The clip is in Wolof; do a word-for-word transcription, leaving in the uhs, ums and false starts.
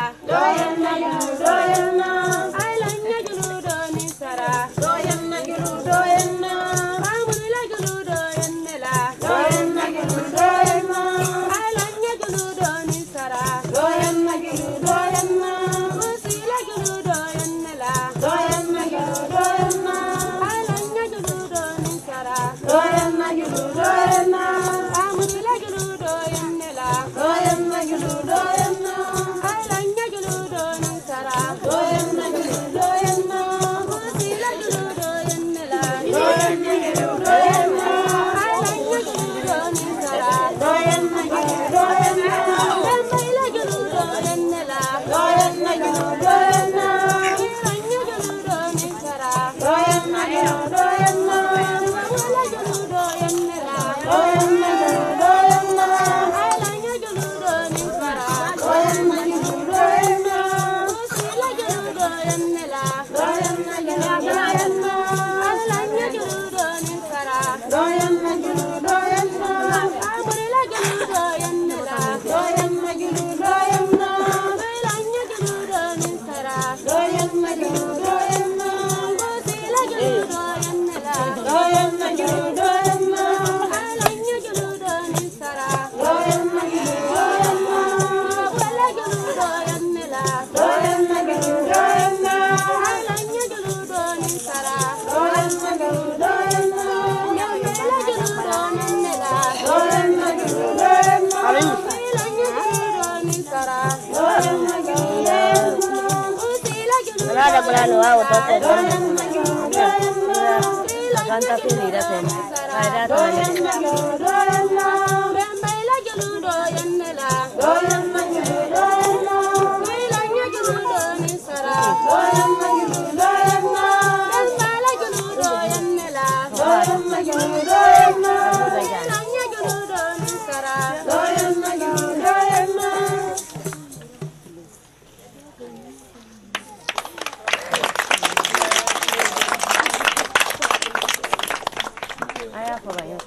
doyenna gilu doyenna alanya gilu doni sara doyenna gilu doyenna amula gilu doyennela doyenna gilu doyenna alanya gilu doni sara doyenna gilu doyenna usila gilu doyennela doyenna gilu doyenna alanya gilu doni sara doyenna gilu doyenna amula gilu doyennela doyenna gilu doyenna alanya gilu doni sara doyenna gilu doyenna usila gilu doyennela doyenna gilu doyenna alanya gilu doni sara doyenna gilu doyenna amula gilu doyennela doyenna gilu doyenna alanya gilu doni sara doyenna gilu doyenna amula gilu doyennela doyenna gilu doyenna alanya gilu doni sara doyenna gilu doyenna usila gilu doyennela doyenna gilu doyenna alanya gilu doni sara doyenna gilu doyenna amula gilu doyennela doyenna gilu doyenna alanya gilu doni sara doyenna gilu doyenna usila gilu doyennela doyenna gilu doyenna alanya gilu doni sara doyenna gilu doyenna amula gilu doyennela doyenna gilu doyenna alanya gilu doni sara doyenna gilu doyenna amula gilu doyennela doyenna gilu doyenna alanya gilu doni sara doyenna gilu doyenna usila gilu Nada por ahí lo hago, entonces no doyenna gilu doyenna canta así, mira, se caerá todo el día. doyenna bembaila gilu doyennela doyenna gilu doyenna alanya gilu doni sara doyenna gilu doyenna bembala gilu doyennela doyenna gilu doyenna alanya gilu doni sara doyenna gilu doyenna Ay, por ahí.